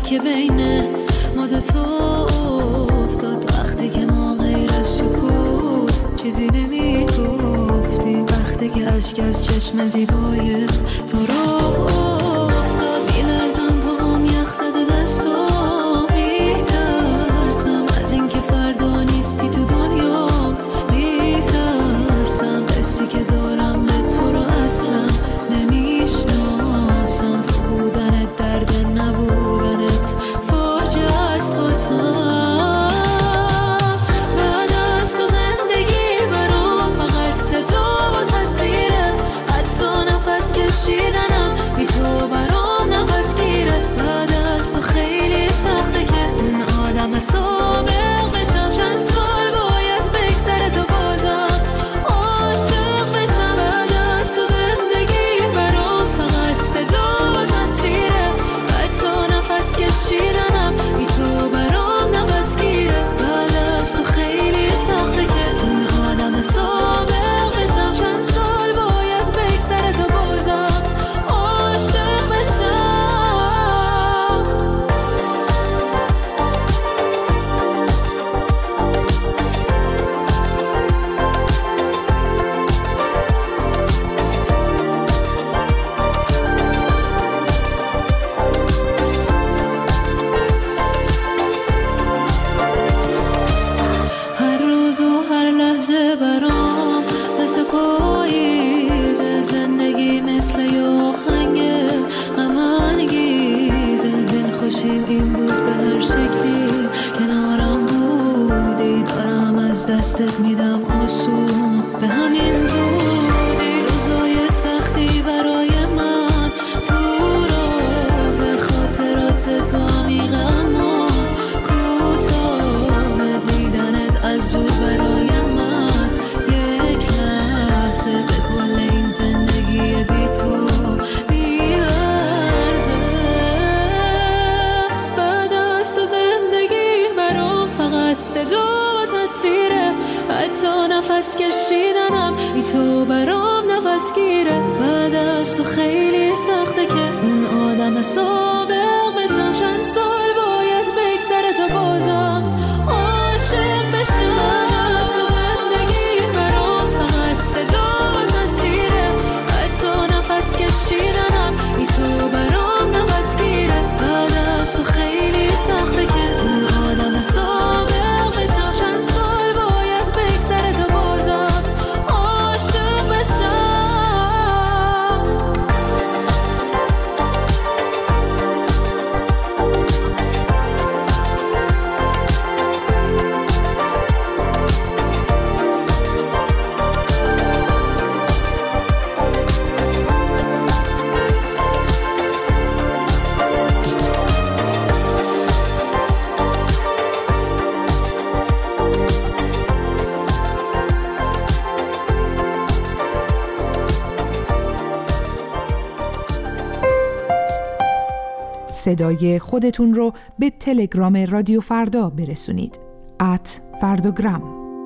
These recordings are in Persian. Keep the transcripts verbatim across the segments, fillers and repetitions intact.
که بین ما دوتا افتاد، وقتی که ما غیر از سکوت چیزی نمی گفتیم، وقتی که اشک از چشم زیبای تو رو افتاد. میلرزم پاهم یخ زده دستم، میترسم از این که فردا نیستی تو دنیا، میترسم حسی که دارم به تو رو اصلا نمیشناسم، تو بودنت درد نبودنت فاجعه است واسم. بعد از تو زندگی برام فقط صدا و تصویره، حتی نفس کشیدنم بی تو برام نفس گیره. بعد از تو خیلی سخته که اون آدم سابق بشم، چند سال باید بگذره تا بازم عاشق بشم. بعد از تو زندگی برام فقط صدا و تصویره، حتی نفس کشیدنم بی تو برام نفس گیره. بعد از تو خیلی سخته که اون آدم سابق بشم، چند سال باید بگذره تا بازم عاشق بشم. هر روز و هر لحظه برام مثل پاییزه، زندگی مثل یه آهنگ غم انگیزه. دلخوشیم این بود به هر شکلی کنارم بودی، دارم از دستت میدم آسون به همین زودی. روزای سختی برای من تو راه خاطرات تو عمیق اما کوتاه، دیدنت از دور برای من یک لحظه به کل این زندگی بی تو میارزه. بعد از تو زندگی برام فقط صدا و تصویره، حتی نفس کشیدنم بی تو برام نفس گیره. بعد از تو خیلی سخته که اون آدم سابق بشم، چند سال باید بگذره تا بازم عاشق بشم. از تو زندگی برام فقط صدا و تصویره، حتی نفس کشیدنم بی تو برام نفس گیره. بعد از تو خیلی سخته که اون آدم سابق بشم، چند سال باید بگذره تا بازم عاشق بشم. صدای خودتون رو به تلگرام رادیو فردا برسونید. ات فرداگرام.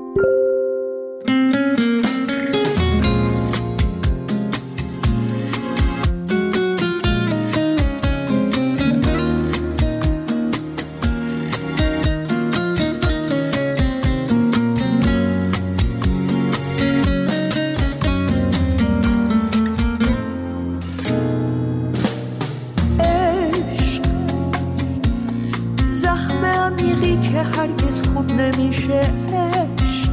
هرگز خوب نمیشه عشق،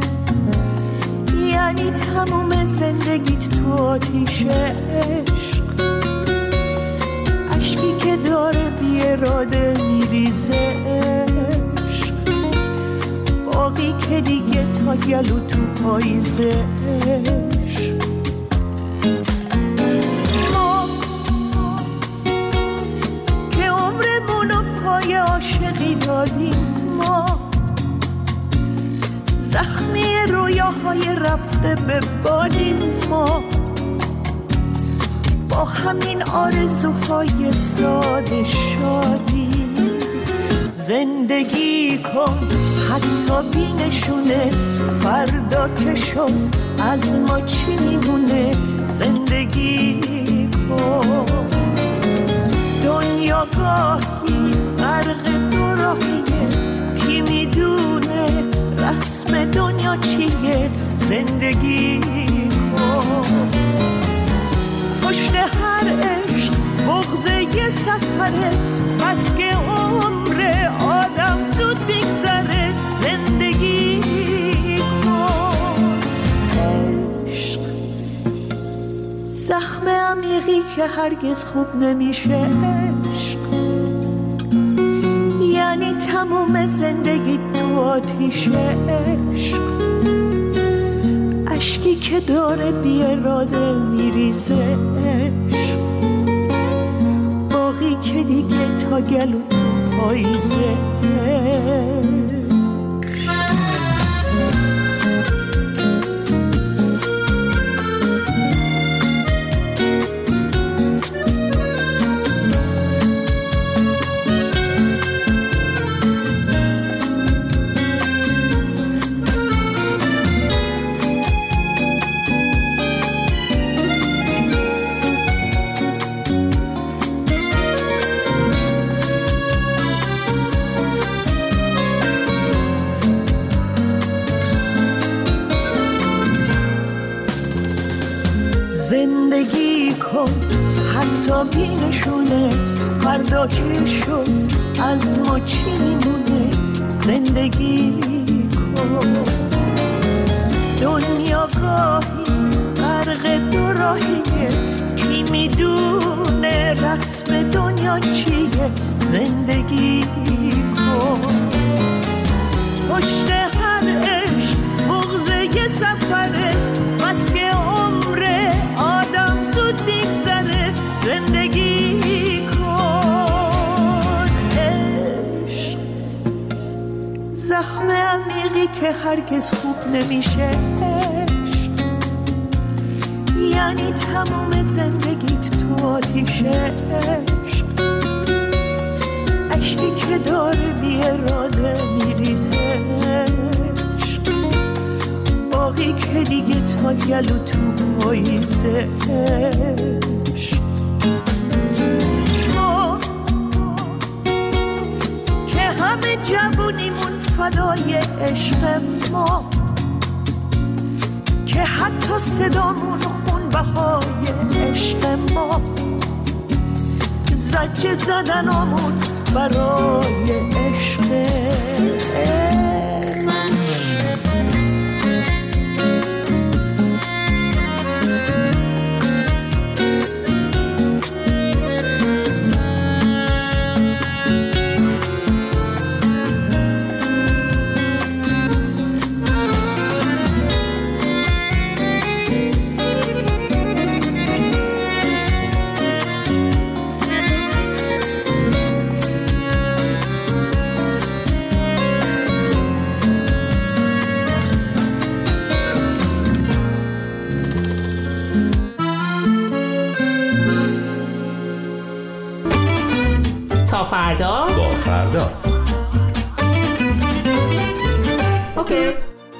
یعنی تموم زندگیت تو آتیشه عشق، عشقی که داره بی اراده میریزه عشق، باقی که دیگه تا گلو تو پاییزه عشق. ما که عمرمونو پای عاشقی دادیم، ما زخمی رویاهای رفته به بادیم، ما با همین آرزوهای ساده شادی. زندگی کن حتی بی نشونه، فردا که شد از ما چی میمونه. زندگی کن دنیا گاهی رسم دنیا چیه زندگی کن. پشت هر عشق بغض یه سفره، بس که عمر آدم زود بگذره زندگی کن. عشق زخم عمیقی که هرگز خوب نمیشه. عشق یعنی تمام زندگی تو آتیش. عشق اشکی که داره بی اراده میریزه. عشق باقی که دیگه تا گلو تو پاییزه. زندگی کن حتی بی نشونه، فردا که شد از ما چی میمونه. زندگی کن. دنیا گاهی غرق دو راهیه، کی میدونه رسم دنیا چیه. زندگی کن. پشت هر عشق بغض یه سفره، بس که عمر آدم زود بگذره زندگی کن. عشق زخم عمیقی که هرگز خوب نمیشه. عشق یعنی تمام زندگیت تو آتیشه. عشق اشکی که داره بی اراده میریزه. عشق باقی که دیگه تا گلو تو پاییزه. عشق ما که همه جوونیمون فدای عشق ما، که حتی صدامون خون بهای عشق ما، زجه زدنامون برای عشق. تا فردا با فردا. اوکی.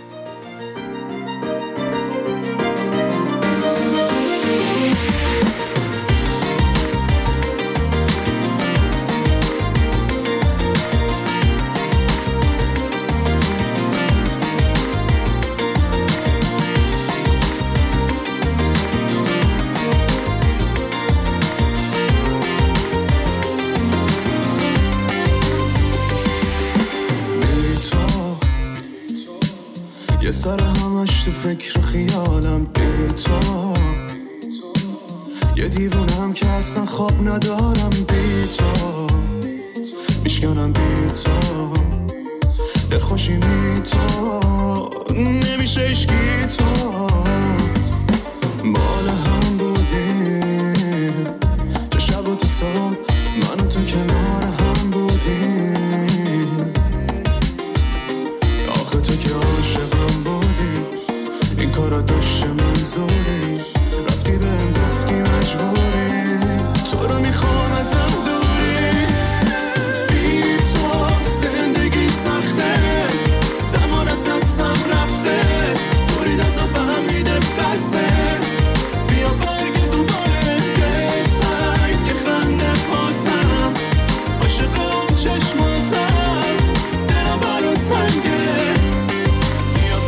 یه سر همش تو فکر و خیالم بی تو، یه دیوونم که اصلا خواب ندارم بی تو، میشکنم بی تو، دلخوشی می تو، نمیشه اشکی تو، مال هم بودیم چه شب و تو صبح من و تو کنار هم بودیم، آخه تو که عاشقم بودی این کارا داشته منظوری، رفتی بهم گفتی مجبوری، تو رو میخوام ازم دوری، بی تو زندگی سخته، زمان از دستم رفته، دوری دستم به هم میده بسته، بیا برگ دوباره دلتنگ که خنده پاتم، عاشق اون چشماتم، دلم برات تنگه، بیا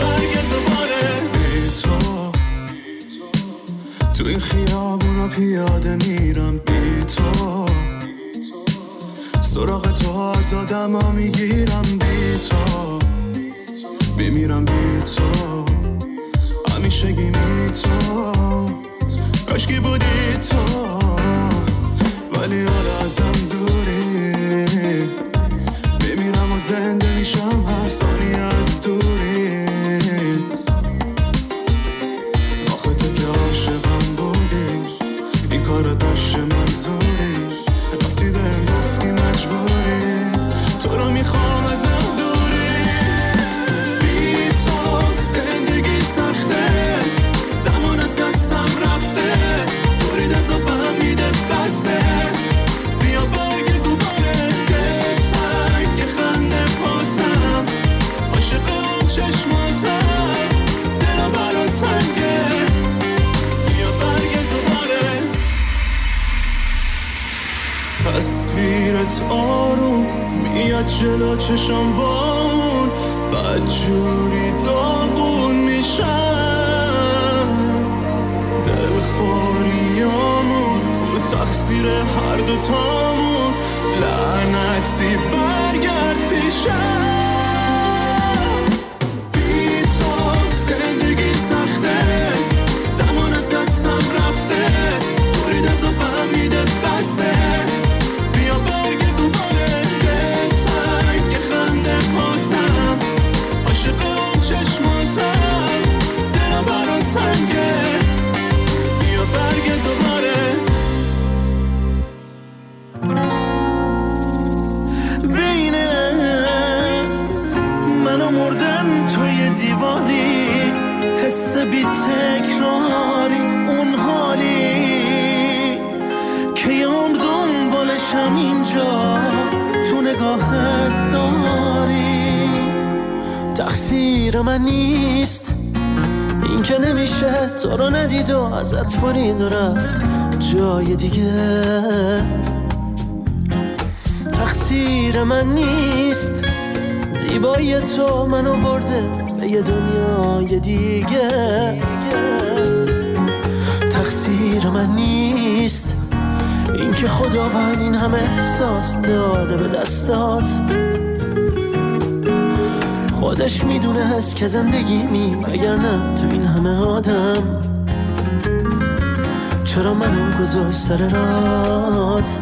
سراغ تو آزادم ها میگیرم بی تو، میمیرم بی تو، همیشگی می تو، کاشکی بودی تو، ولی حالا ازم دوری، میمیرم و زنده میشم هر ثانیه از دوری. آخه تو که عاشقم بودی، این کار داشت منظوری، رفتی بهم گفتی مجبوری، تو رو میخوام ازم دوری. بی تو زندگی سخته، زمان از دستم رفته، دوری دست و بهم میده بسته، بیا برگرد دوباره، دلتنگ خنده پاتم، عاشق اون چشماتم، دلم برات تنگه، بیا برگرد دوباره. تصویرت آروم میاد جلو چشم بان، بدجوری داغون میشم، دلخوریامون و تقصیر هر دوتامون، لعنتی برگرد پیشم. بی تو زندگی سخته، زمان از دستم رفته، دوری دست و بهم میده بسته، بیا برگرد دوباره، دلتنگ خنده پاتم، عاشق اون چشماتم، دلم برات تنگه، بیا برگرد دوباره. بین من و مردن توی دیواری، حس بی تکراری، اون حالی که یام دنبالشم اینجا تو نگاهت داری. تقصیر من نیست این که نمیشه تو رو ندید و ازت برید و رفت جای دیگه، تقصیر من نیست زیبایی تو منو برده به یه دنیای دیگه، تقصیر من نیست این که خداوند این همه احساس داده به دستات، خودش میدونه هست که زندگی می مگر نه تو این همه آدم، چرا منو گذاشت سر رات.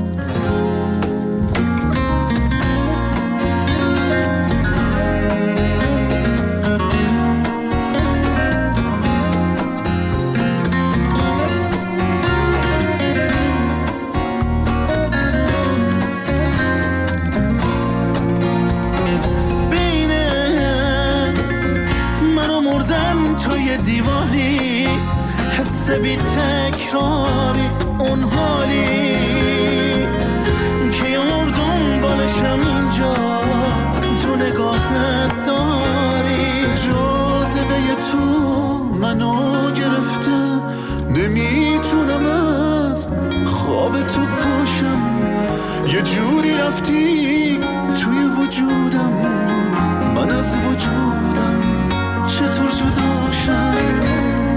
دیواری حس بی تکراری، اون حالی که یار دنبالشم اینجا تو نگاهت داری. جاذبه تو منو گرفته، نمیتونم از خواب تو پاشم، یه جوری رفتی توی وجودم، من از وجودم چطور جدا شم.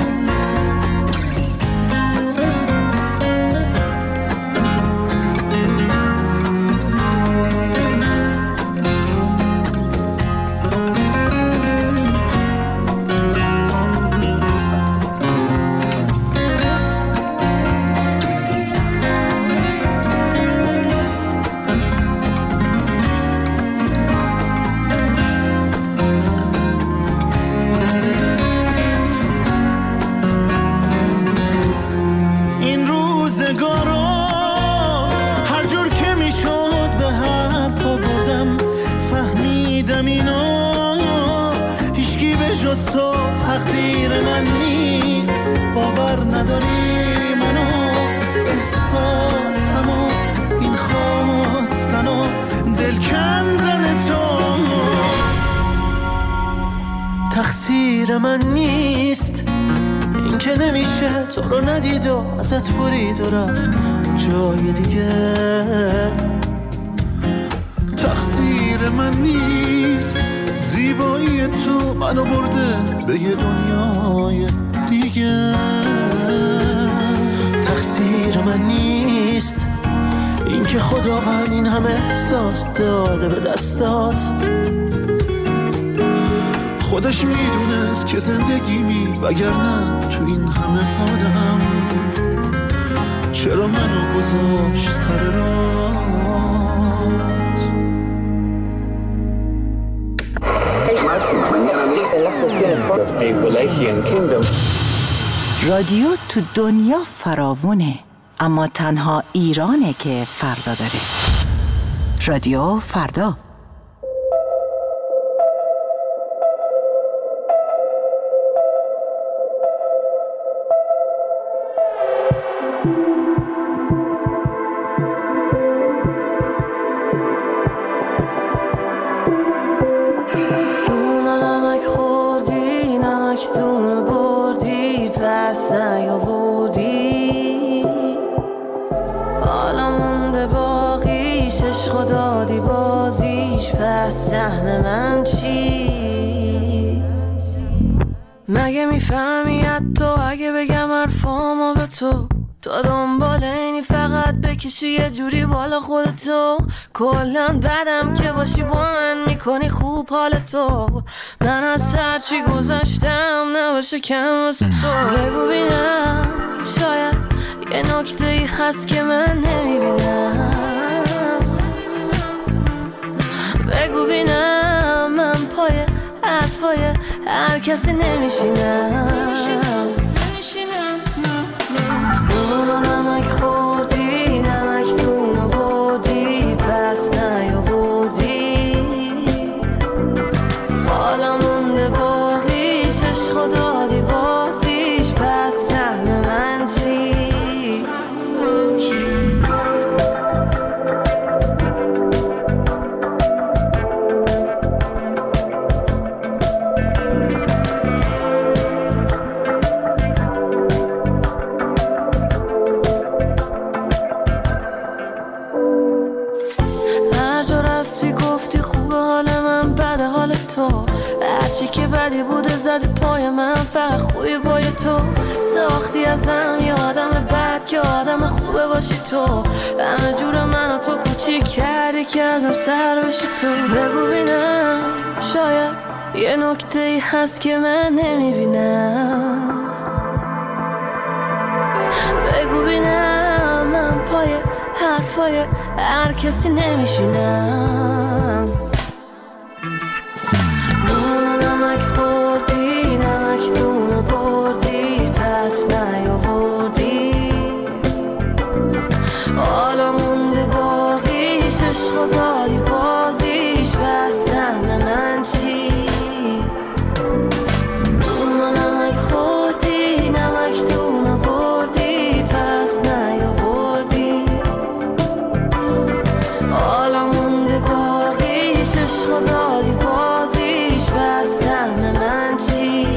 تقدیر من نیست، باور نداری منو، احساسم و این خواستن و دل کندن تو، تقصیر من نیست این که نمیشه تو رو ندید و ازت برید و رفت جای دیگه، تقصیر من نیست زیبایی تو منو برده به یه دنیای دیگه، تقصیر من نیست این که خداوند این همه احساس داده به دستات، خودش میدونست که زندگی می وگرنه تو این همه آدم چرا منو گذاشت سر راه. رادیو تو دنیا فراوونه، اما تنها ایرانه که فردا داره. رادیو فردا. سهم من چی؟ مگه میفهمی حتی اگه بگم حرفامو به تو، تا دنبال اینی فقط بکشی یه جوری بالا خودتو. کلن بدم که باشی با من میکنی خوب حالتو، من از هرچی گذشتم نباشه کم واسه تو. بگو بینم شاید یه نکته ای هست که من نمیبینم، بگو بینم من پای حرفای هر کسی نمیشینم. اونو نمک خوردی نمک دونو بودی پس نیاوردی، حالا مونده باقیش عشق دادی بازیش، پس سهم من چی؟ هرچی که بدی بوده زدی پای من، فقط خوبی پای تو ساختی ازم یه آدم بد که آدم خوبه باشی تو. همه جور من و تو کوچیک کردی که ازم سر بشی تو. بگو بینم شاید یه نکته ای هست که من نمیبینم، بگو بینم من پای حرفای هر کسی نمیشینم. نمک خوردی نمک دونو بردی پس نیاوردی، حالا مونده باقیش عشق دادی بازیش، پس سهم من چی؟ اونو نمک خوردی نمک دونو بردی پس نیاوردی، حالا مونده باقیش عشق دادی بازیش، پس سهم من چی؟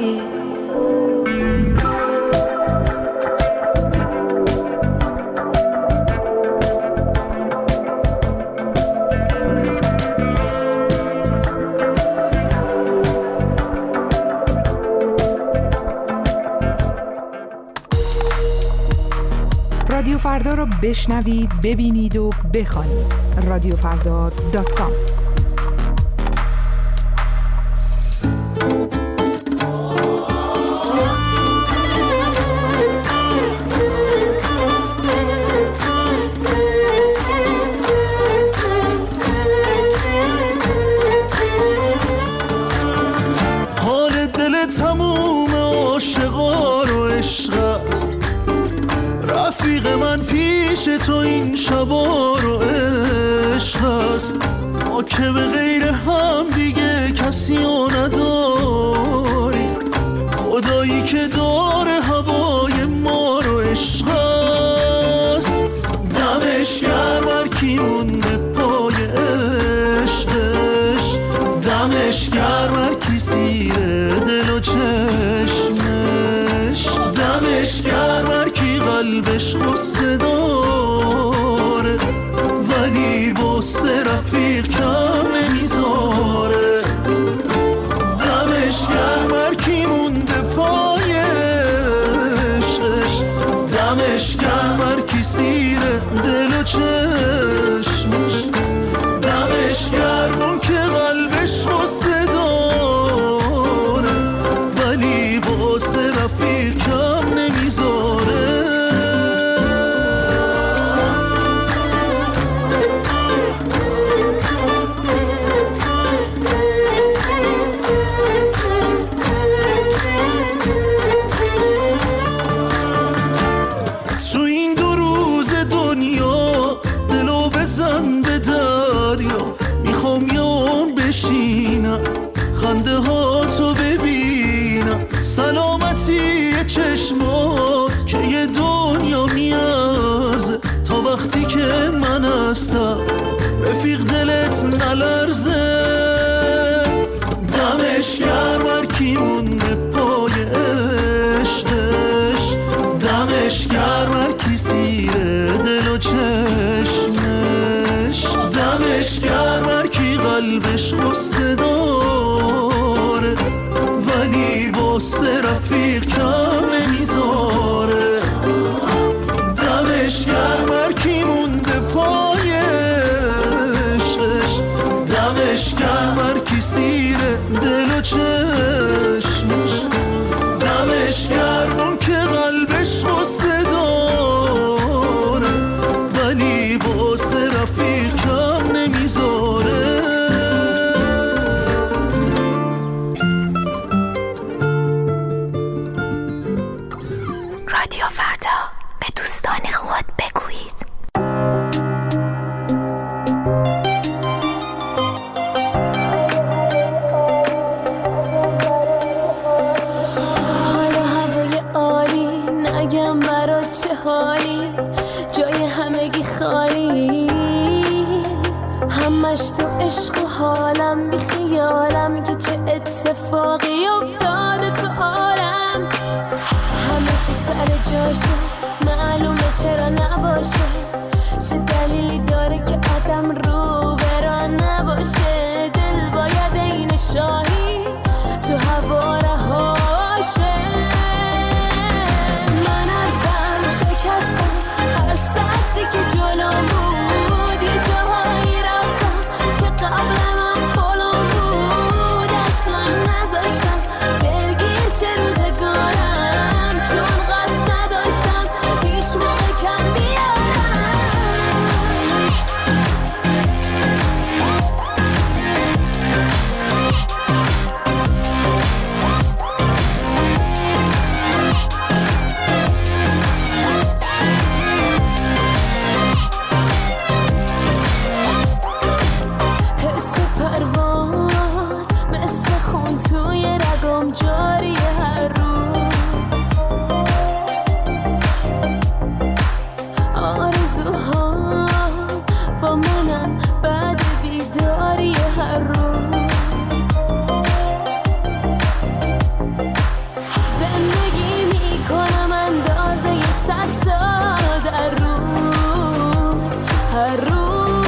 رادیو فردا را بشنوید، ببینید و بخوانید. رادیو فردا دات کام. حال دل تموم عاشقا رو عشق است، رفیق من پیش تو این شبا رو عشق است. ما که به غیر هم دیگه کسی رو نداری، خدایی که داره هوای ما رو عشق است. دمش گرم هر کی مونده پای عشقش، دمش گرم هر کی زیر دل و چشمش، دمش گرم هر کی قلبش غصه داره ولی واسه رفیق کم نمیذاره. دمش گرم هر کی مونده پای عشقش، دمش گرم هر کی زیر دل و چشمش. که من هستم رفیق دلت نلرزه دمش گرم هر کی مونده پای عشقش دمش گرم هر کی سیره دل و چشمش دمش گرم هر کی قلبش غصه داره ولی واسه رفیق کم نمیذاره دمش گرم هر کی مونده پای عشقش دمش گرم هر کی سیره دل و چشمش دمش گرم اون که قلبش غصه داره ولی واسه رفیق کم نمیذاره رادیو فردا به دوستان خود بگویید. حالا هوای عالی نگم برات چه حالی جای همگی خالی همش تو عشق و حالم بی خیالم که چه اتفاقی افتاده تو عالم همه چی سر جاشه معلومه چرا نباشه چه دلیلی داره که آدم رو بران نباشه دل باید این شاهی تو هوا رهاشه من ازم شکستم هر سدی که جلوم بود یه جاهایی رفتم که قبل من پلم بود اصلا نذاشتم دلگیر شه روزگارم چون قصد نداشتم هیچ موقع کم بیارم حس پرواز مثل خون توی رگم جاری هر روز آرزوها با منن بعد بیداری هر روز زندگی میکنم اندازه صد سال در روز هر روز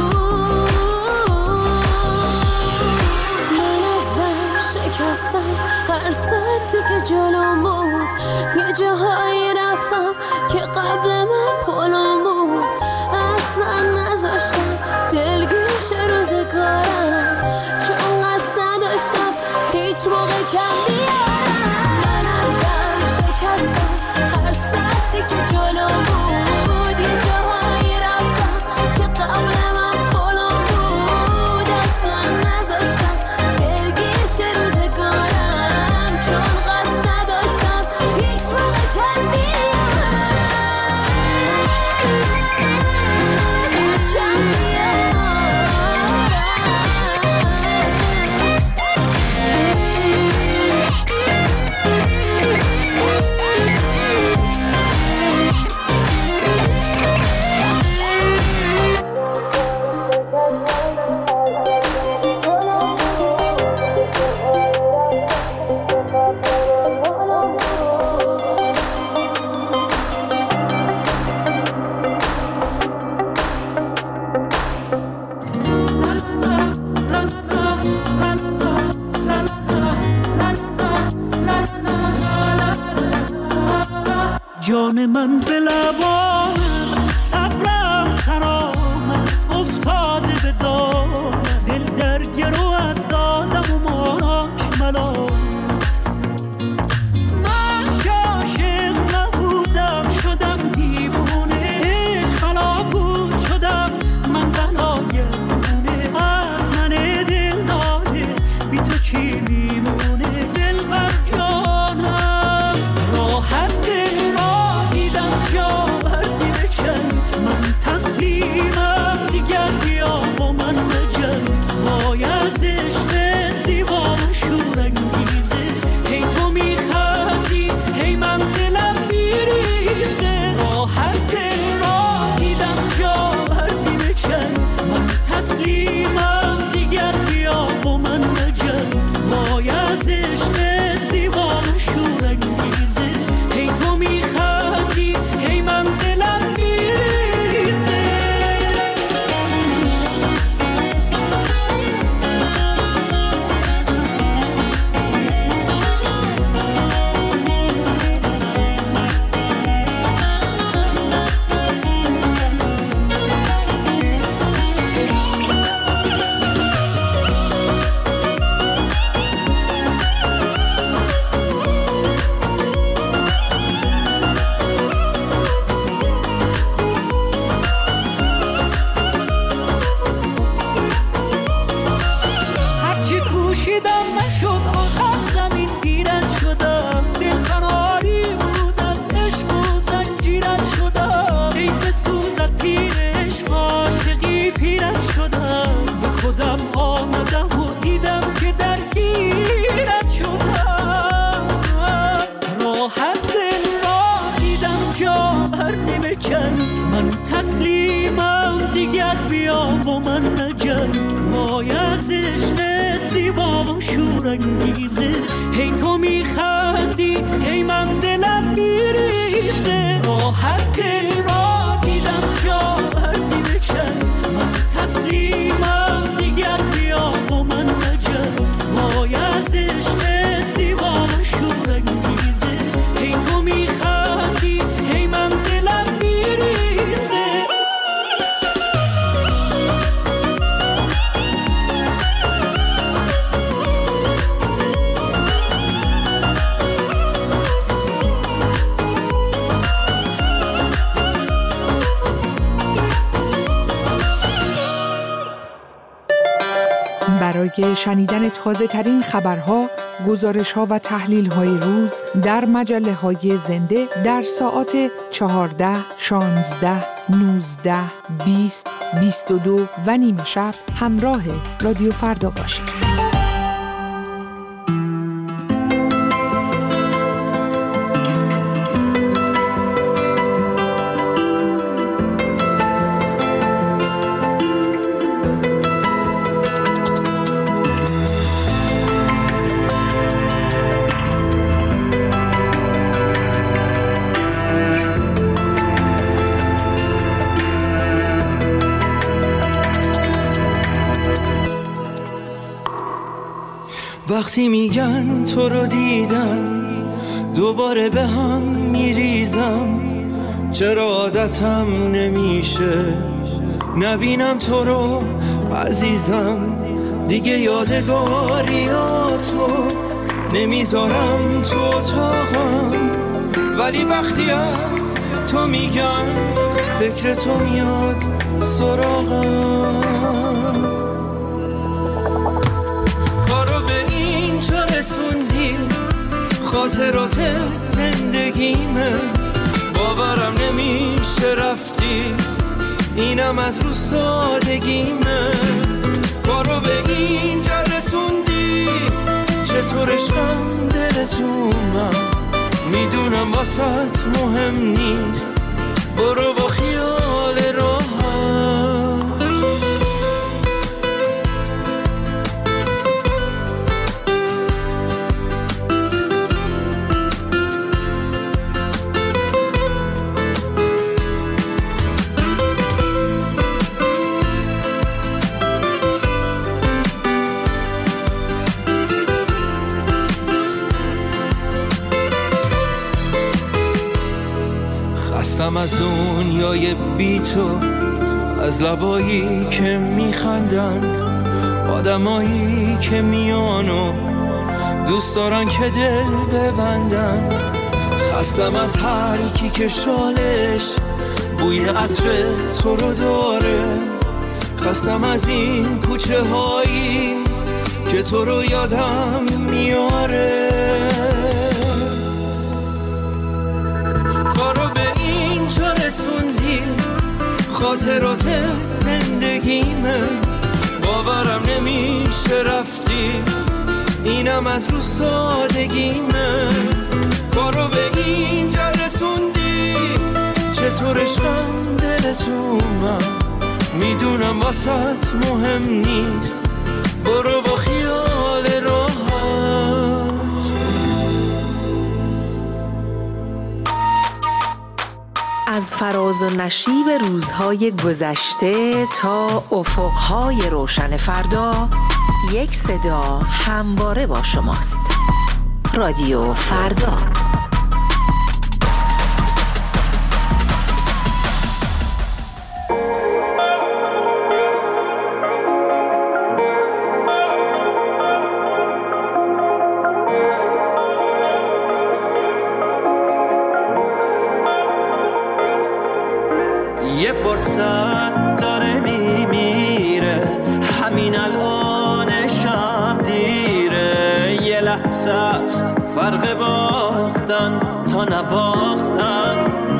من ازم شکستم هر سدی که جلوم بود یه جاهایی رفتم که قبل من پلم بود اصلا نذاشتم دلگیر شه روزگارم چون قصد نداشتم هیچ موقع کم بیارم من ازم شکستم هر سدی که جلوم بود یه جاهایی رفتم که قبل من پلم بود اصلا نذاشتم دلگیر شه روزگارم چون قصد نداشتم هیچ موقع کم بیارم کم بیارم نمیشه. وای از عشقت زیبا و شورانگیزه، هی تو میخندی هی من دلم میریزه. راحت دل را دیدم جاوردی بکن، من تسلیمم دیگر بیا با من نجن. وای از عشقت زیبا و شورانگیزه، هی تو میخندی هی من دلم میریزه. برای شنیدن تازه ترین خبرها، گزارش ها و تحلیل های روز در مجله های زنده در ساعات چهارده، شانزده، نوزده، بیست، بیست و دو و نیمه شب همراه رادیو فردا باشید. وقتی میگن تو رو دیدم دوباره به هم میریزم، چرا عادتم نمیشه نبینم تو رو عزیزم. دیگه یادگاریاتو نمیذارم تو اتاقم، ولی وقتی از تو میگم فکر تو میاد سراغم. رسوندی خاطرات زندگیمه، باورم نمیشه رفتی، اینم از رو سادگیمه. کارو به اینجا رسوندی، چطور عشقم دلتونم، میدونم واسط مهم نیست، برو با خیال راحت. از دنیای بی تو، از لبایی که میخندن، آدمایی که میانو دوست دارن که دل ببندن. خستم از هر کی که شالش بوی عطر تو رو داره، خستم از این کوچه هایی که تو رو یادم میاره. رسوندی خاطرات زندگیمه، باورم نمیشه رفتی، اینم از رو سادگیمه. کارو به اینجا رسوندی، چطور عشقم دلتونم، میدونم واسط مهم نیست، برو با خیال راحت. از فراز و نشیب روزهای گذشته تا افقهای روشن فردا، یک صدا همواره با شماست. رادیو فردا. یه فرصت داره میمیره، همین الانشم دیره. یه لحظه است فرق باختن تا نباختن.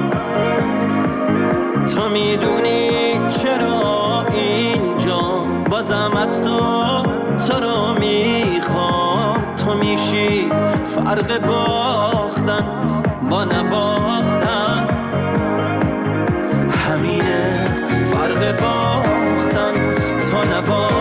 تو میدونی چرا اینجا بازم از تو تو رو میخوام. تو میشی فرق باختن با نباختن. همینه فرق باختن تا نباختن.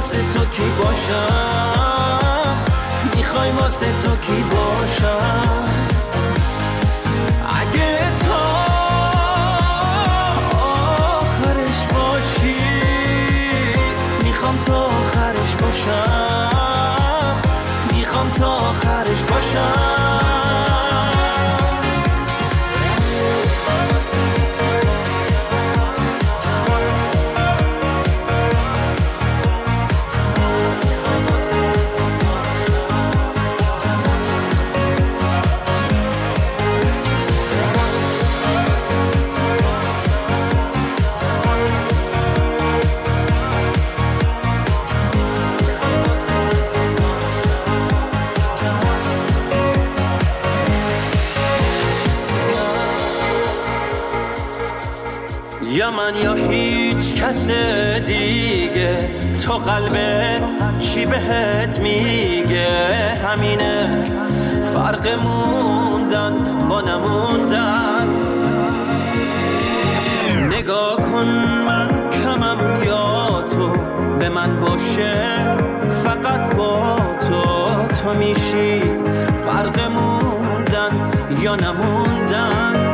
واسه تو کی باشم، میخوای واسه تو کی باشم. اگه تا آخرش باشی میخوام تا آخرش باشم، میخوام تا آخرش باشم. یا من یا هیچ کس دیگه، تو قلبت چی بهت میگه؟ همینه فرق موندن با نموندن. نگاه کن من کمم یا تو به من باشه، فقط با تو تو میشی فرق موندن یا نموندن.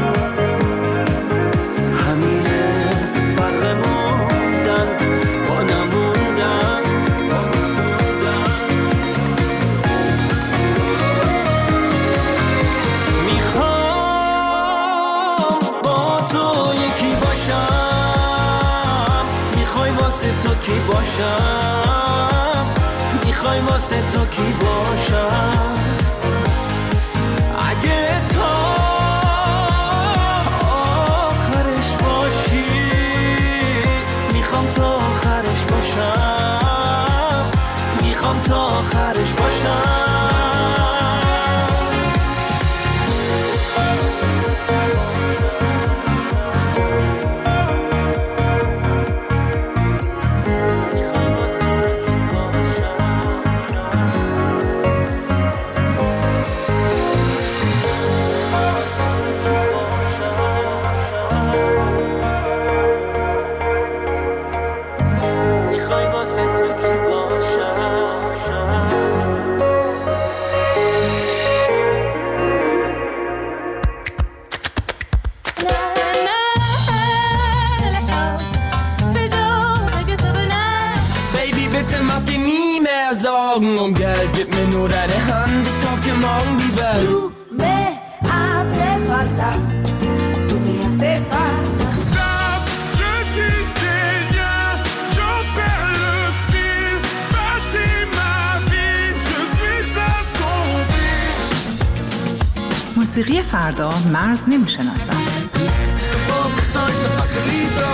تو کی باشم، میخوای واسه تو کی باشم. اگه تا آخرش باشی میخوام تا آخرش باشم، میخوام تا آخرش باشم. Um Geld, gib mir nur deine Hand, ich kauf dir morgen die Welt. Tu me hace falta, tu me hace falta. Stop, je tisse des liens, j'en perds le fil. Bâtis ma vie, je suis assombri. موسیقی فردا مرز نمیشناسم. Oh, soy tan facilito.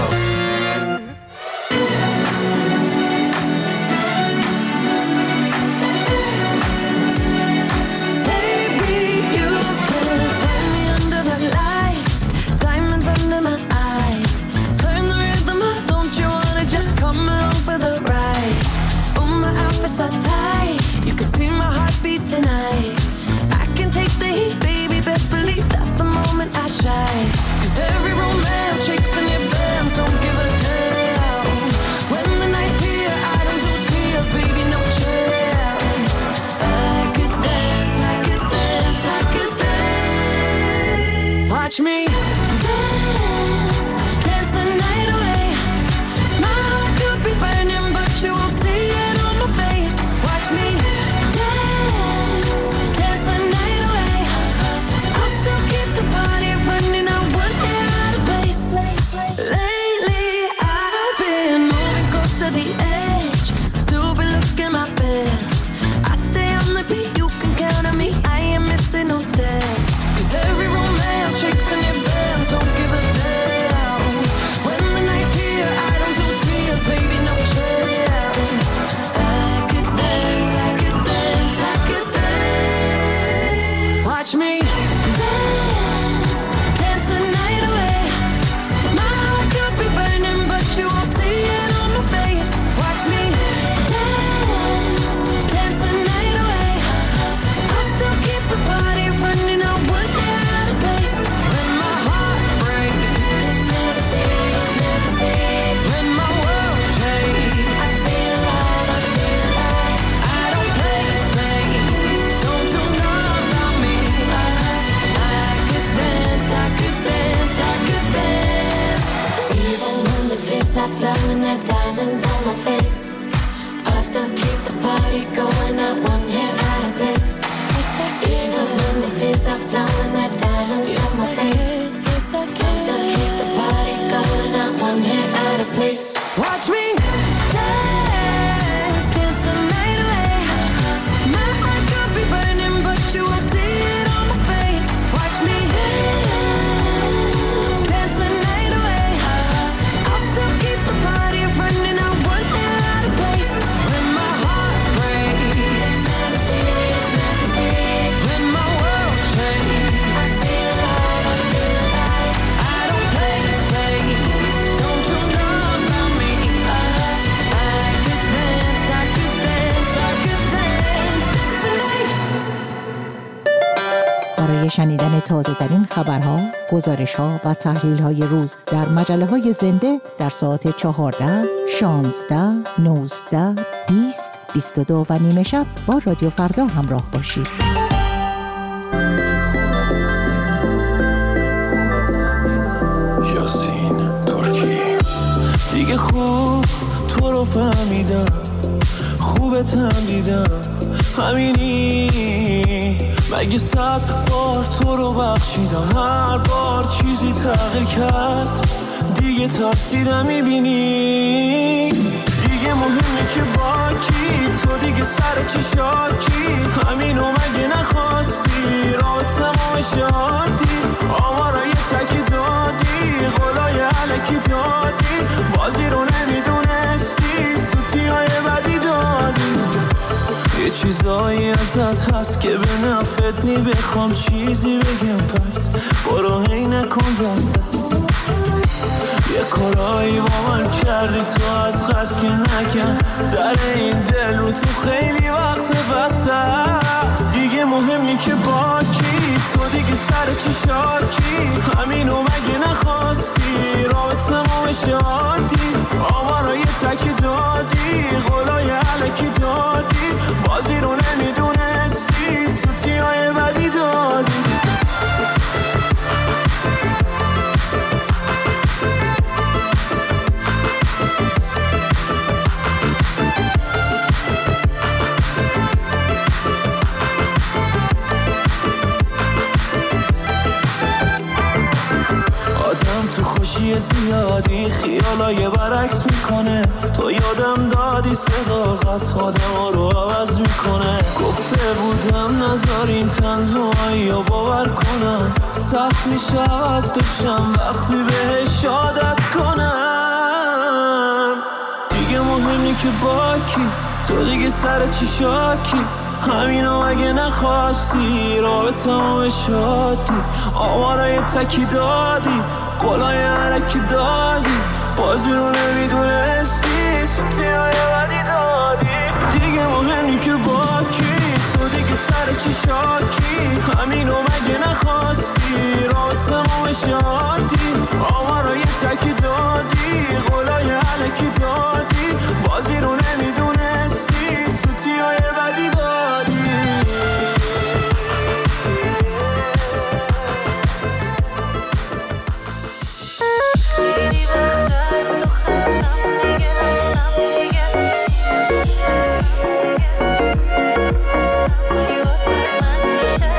Watch me dance, dance the night away. My heart could be burning, but you won't see it on my face. Watch me dance, dance the night away. I'll still keep the party running, I won't hear out of place. Lately I've been moving close to the edge, still be looking my best. I stay on the beat, you can count on me, I ain't missing no steps. Cause every romance shakes in your bands, don't give a damn. When the night's here, I don't do tears, baby, no chance. I could dance, I could dance, I could dance. Watch me dance, dance the night away. My heart could be burning, but you won't see it on my face. Watch me dance, برای شنیدن تازه ترین خبرها، گزارش ها و تحلیل های روز در مجله های زنده در ساعت چهارده، شانزده، نوزده، بیست، بیست و دو و نیمه شب با رادیو فردا همراه باشید. یاسین ترکی دیگه خوب تو رو فهمیدم، خوبتم دیدم، همینی مگه صد بار تو رو بخشیدم، هر بار چیزی تغییر کرد دیگه تفسیرم میبینی، دیگه مهمه که با کی، تو دیگه سر چی شاکی، همینو مگه نخواستی، راه تمام شادی، آمارای تکی دادی، قولای علکی دادی، بازی رو نمیدونستی، سوتی های بدی دادی، یه چیزایی ازت هست که به نفت نی، بخوام چیزی بگم پس برو هی نکن دست دست، یه کارایی با من کردی تو از قصد که نکن، در این دل رو تو خیلی وقت بس هست، دیگه مهمی که با کی، تو دیگه سر چی شاکی، همینو مگه نخواستی، راه تمام شادی، آمارای تکی دادی، قولای علکی دادی، بازی رو نمیدونستی، سوتی های بدی دادی. تو خوشی زیادی خیالای برعکس میکنه، تو یادم دادی صداقت آدم رو عوض میکنه، گفته بودم نذارین تنهایی رو باور کنم، سخت میشه عوض بشم وقتی بهش عادت کنم، دیگه مهمی که با کی، تو دیگه سر چی شاکی، همینو مگه نخواستی، راه به تمام شادی، آمارای تکی دادی، قولای علکی دادی، بازی رو نمیدونستی، سوتی های بدی دادی، دیگه مهمی که با کی، تو دیگه سر چی شاکی، همینو مگه نخواستی، راه تمام شادی، آمارای تکی دادی، قولای علکی دادی، بازی رو نمیدونستی، سوتی های بدی دادی.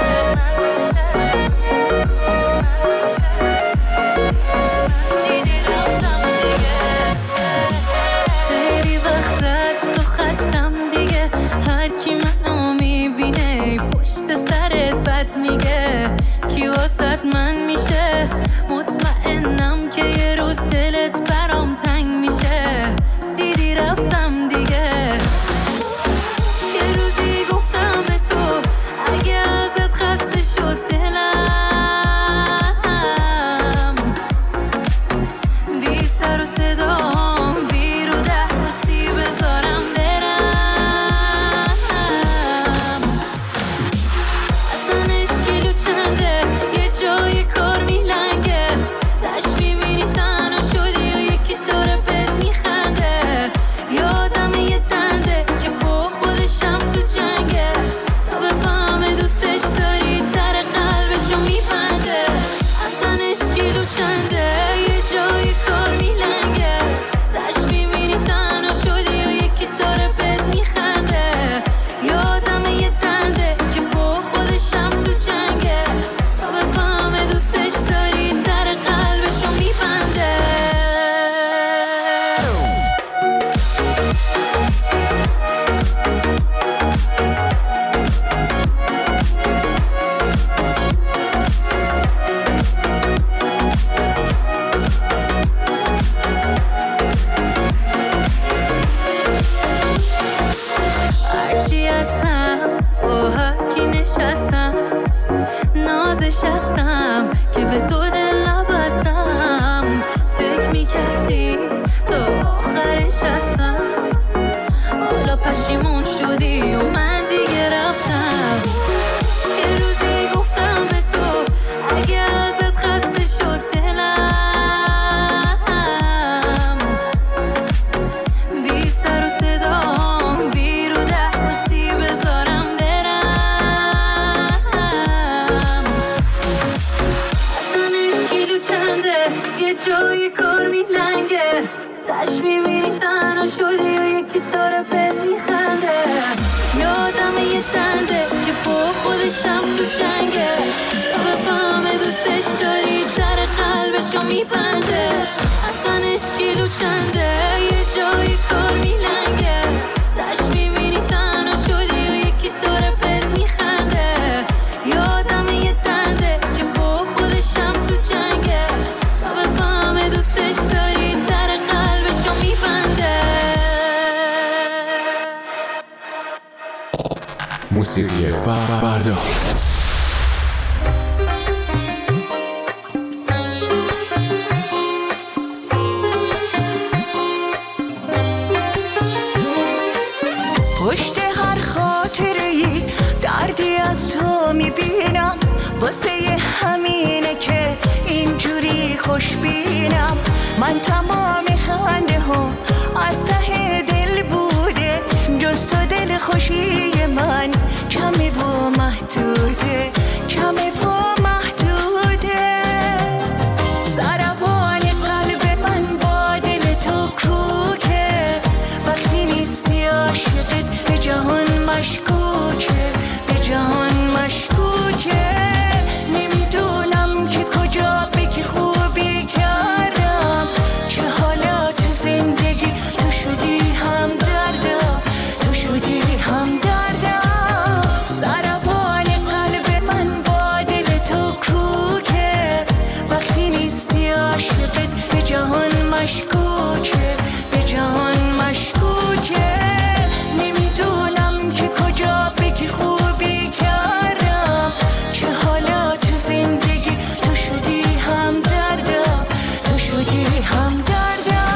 دیدی یکی داره به میخنده. یادم یه تنده که با خودشم تو جنگه، تا بفهمه دوستش داری در قلبشو میبنده. اصلا اشکیلو چنده یه جایی کار میلنگه، تش میبینی تنها شدی و یکی داره بهت میخنده. یادم یه تنده که با خودشم تو جنگه، تا بفهمه دوستش داری در قلبشو میبنده. موسیقی فردا. پشت هر خاطره‌ای دردی از تو میبینم، واسه همینه که اینجوری خوشبینم. من تمام خنده ها از ته دل بوده، جز تو دل خوشی من کمه و محدوده، کمه و محدوده. ضربان قلب من با دل تو کوکه، وقتی نیستی عاشقت به جهان مشکوکه، به جهان مشکوکه. نمیدونم که کجا به که خوبی کردم، که حالا تو زندگی تو شدی هم دردم، تو شدی هم دردم. ضربان قلب من با دل تو کوکه، وقتی نیستی عاشقت به جهان مشکوکه، به جهان مشکوکه. نمیدونم که کجا به که خوبی کردم، که حالا تو زندگی تو شدی هم دردم، تو شدی هم دردم.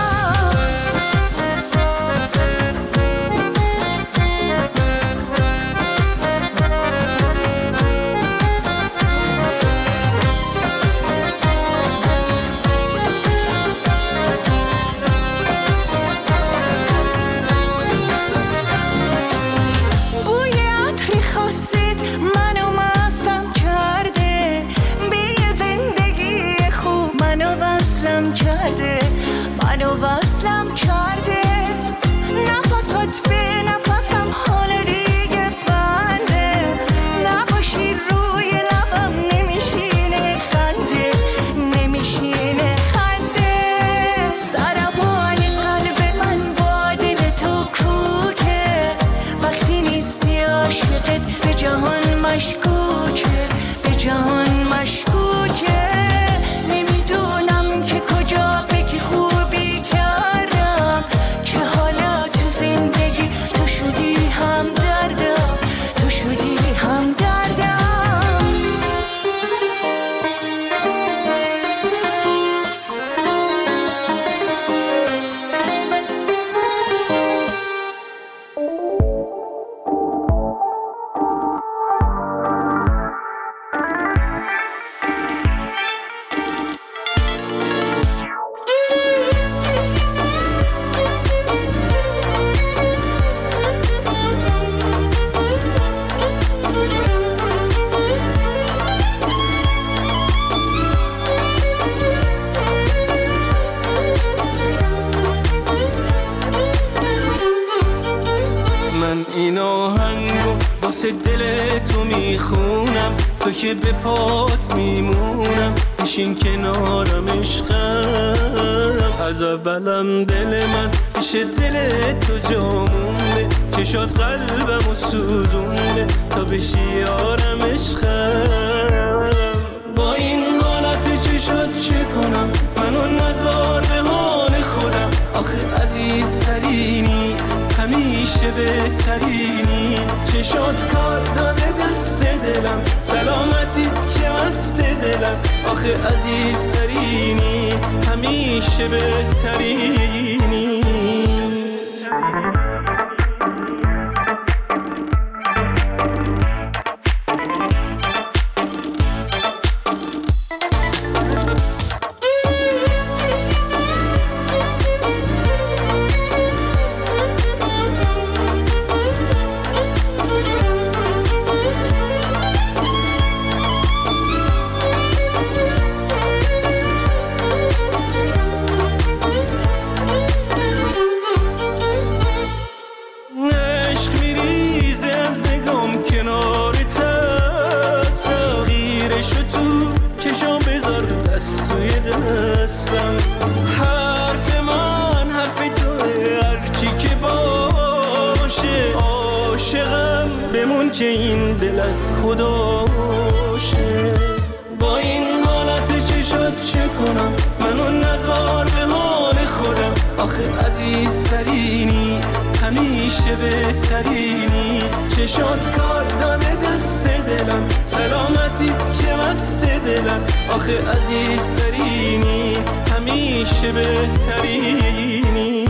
بوی عطر خاصت منو مستم کرده، به یه زندگی خوب منو وصلم کرده، منو وصلم کرده. نفسات به نفسم حال دیگه بنده، نباشی روی لبم نمیشینه خنده، نمیشینه خنده. ضربان قلب من با دل تو کوکه، وقتی نیستی عاشقت به جهان مشکوکه، به جهان مشکوکه. نمیدونم که کجا به که خوبی کردم، که حالا تو زندگی تو شدی هم دردم، تو شدی هم دردم. من این آهنگو واسه دل تو میخونم، تو که به پات میمونم. بشین کنارم عشقم، از اولم دل من پیش دل تو جامونه، چشات قلبم و سوزونه تا بشی یارم عشقم. با این حالت چشات چه کنم، منو نذار به حال خودم. آخه عزیزترینی همیشه بهترینی، چشات کار داده دست دلم، سلامتیت که مست دلم. آخه عزیزترینی همیشه بهترینی. بمون که این دل از خداشه. با این حالت چی شد چه کنم، منو نذار به حال خودم. آخه عزیزترینی، همیشه بهترینی، چشات کار داده دست دلم، سلامتیت که مست دلم. آخه عزیزترینی، همیشه بهترینی.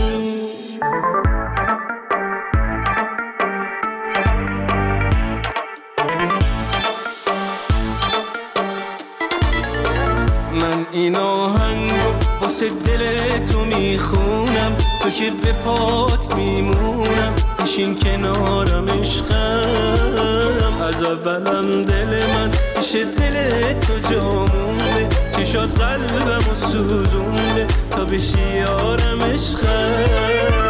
من این آهنگو واسه دل تو میخونم، تو که به پات میمونم. بشین کنارم عشقم، از اولم دل من پیش دل تو جامونه. چشات قلبمو سوزونده تا بشی یارم عشقم.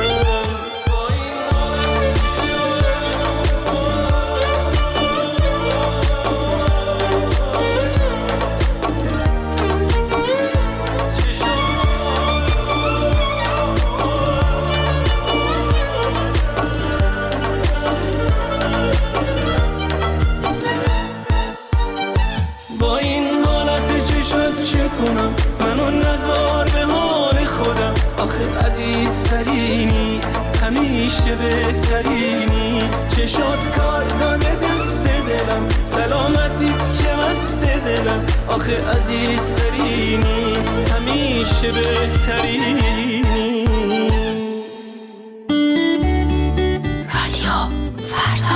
منو نذار به حال خودم. آخه عزیزترینی، همیشه بهترینی، چشات کار داده دست دلم، سلامتیت که مست دلم. آخه عزیزترینی، همیشه بهترینی. رادیو فردا.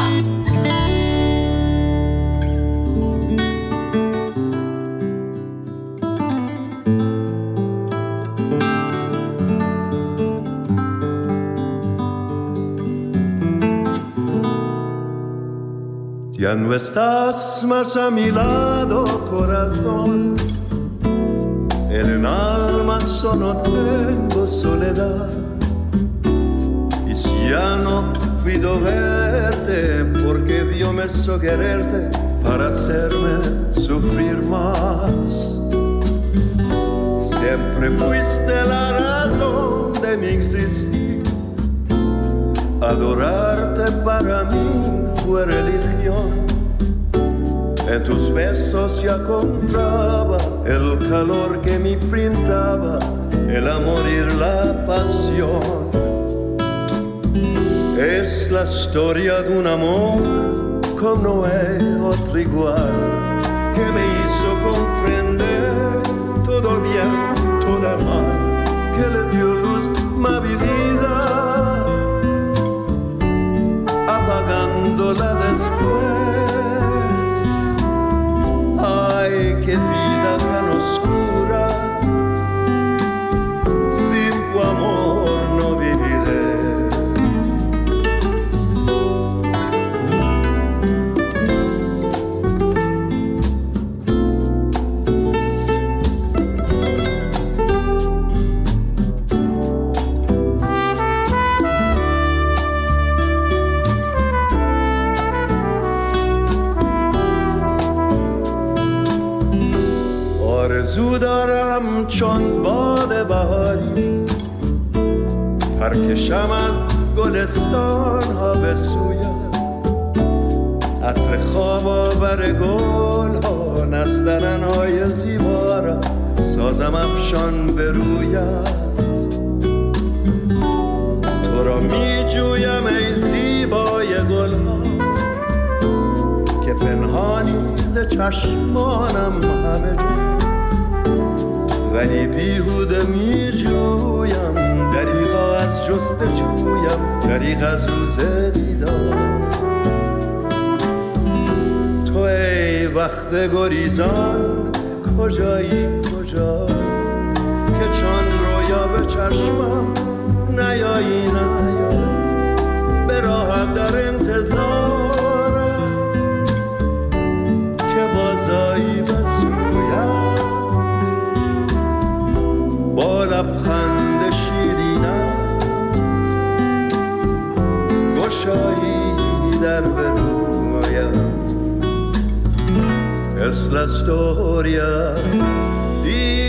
Ya no estás más a mi lado, corazón. En el alma solo tengo soledad. Y si ya no puedo verte, porque Dios me hizo quererte para hacerme sufrir más. Siempre fuiste la razón de mi existir. Adorarte para mí fue religión. En tus besos ya encontraba el calor que me brindaba el amor y la pasión. Es la historia de un amor como no hay otro igual, que me hizo comprender todo bien, todo mal, que le dio luz a mi vida, apagándola después. Ay, qué vida tan oscura, sin tu amor no viviré. آرزو دارم چون باد بهاری، پرکشم از گلستان ها به سویت. عطر خواب آور گل ها، نسترن های زیبا را سازم افشان به رویت. تو را می جویم ای زیبای گل ها، که پنهانی ز چشمانم همه جا. ولی بیهوده می جویم دریغا از جستجویم، دریغ از روز دیدار. تو ای وقت گریزان کجایی کجایی، که چون رویا به چشمم نیایی نیایی. به راهم در انتظارم که بازایی بسویم، با لبخند شیرینم گشایی در برویم. Es la storia di